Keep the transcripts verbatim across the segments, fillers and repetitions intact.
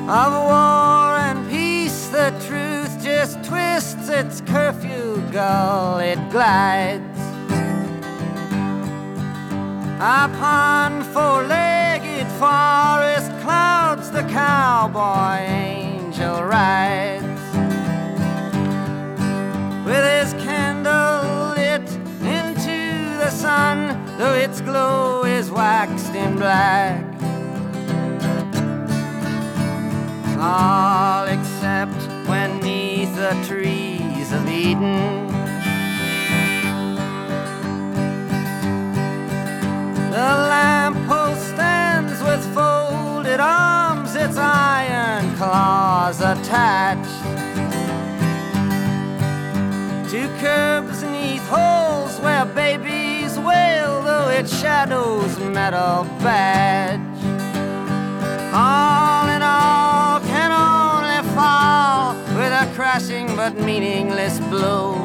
of war and peace, the truth just twists its curfew gull, it glides upon four-legged forest clouds, the cowboy angel rides with his candle lit into the sun, though its glow is waxed in black. All except when 'neath the trees of Eden the lamppost stands with folded arms, its iron claws attached to curbs 'neath holes where babies wail, though its shadow's metal badge all in all can only fall with a crashing but meaningless blow.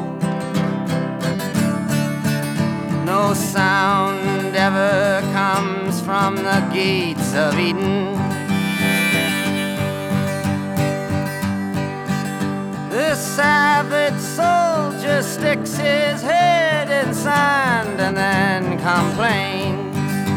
No sound ever comes from the gates of Eden. The savage soldier sticks his head in sand and then complains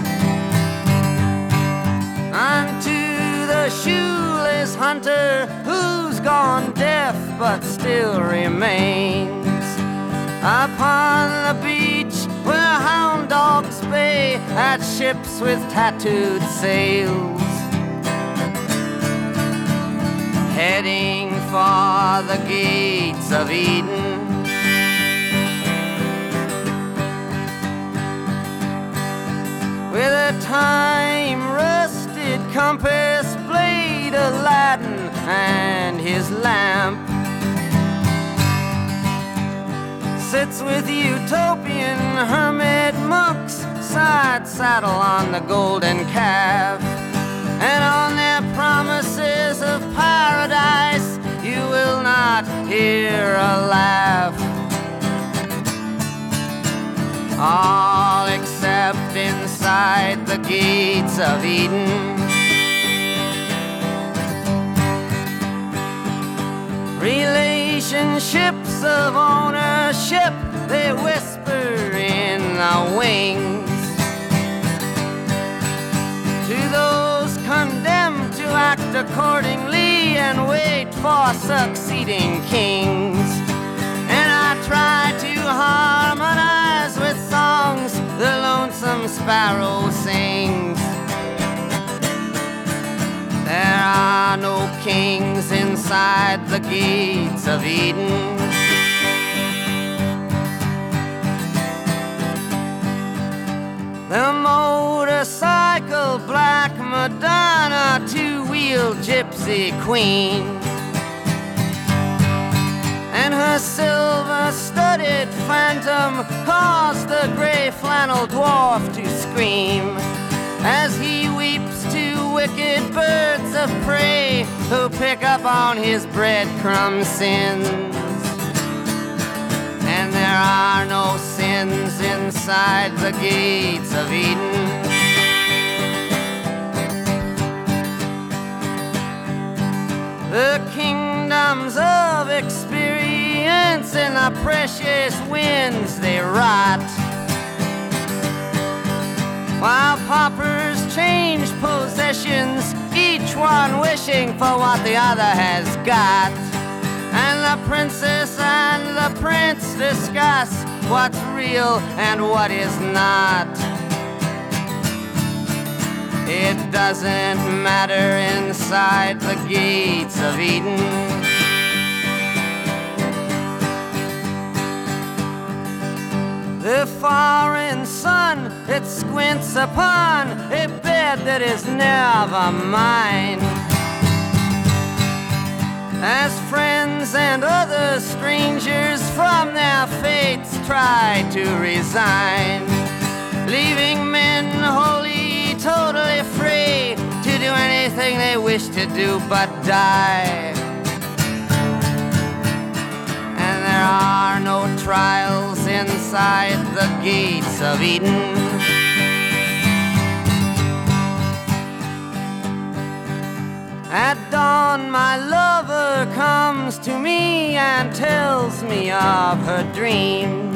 unto the shoeless hunter who's gone deaf but still remains upon the beach where hound dogs bay at ships with tattooed sails, heading for the gates of Eden. With a time-rusted compass blade, Aladdin and his lamp sits with utopian hermit monks, side saddle on the golden calf, and on their promises of paradise you will not hear a laugh. All except inside the gates of Eden. Relationships of ownership, they whisper in the wings to those condemned to act accordingly and wait for succeeding kings. And I try to harmonize with songs the lonesome sparrow sings. There are no kings inside the gates of Eden. The motorcycle black Madonna, two-wheel gypsy queen, and her silver-studded phantom caused the gray flannel dwarf to scream as he weeps to wicked birds of prey who pick up on his breadcrumb sins. And there are no sins inside the gates of Eden. The kingdoms of experience and the precious winds they rot, while paupers change possessions, each one wishing for what the other has got. And the princess and the prince discuss what's real and what is not. It doesn't matter inside the gates of Eden. The foreign sun, it squints upon a bed that is never mine, as friends and other strangers from their fates try to resign, leaving men wholly, totally free to do anything they wish to do but die. And there are no trials inside the gates of Eden. At dawn dawn, my lover comes to me and tells me of her dreams.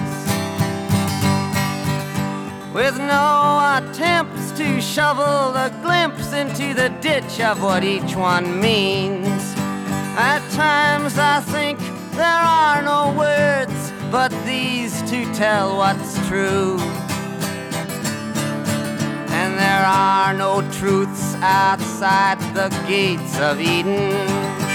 With no attempts to shovel a glimpse into the ditch of what each one means. At times I think there are no words but these to tell what's true. And there are no truths outside the gates of Eden.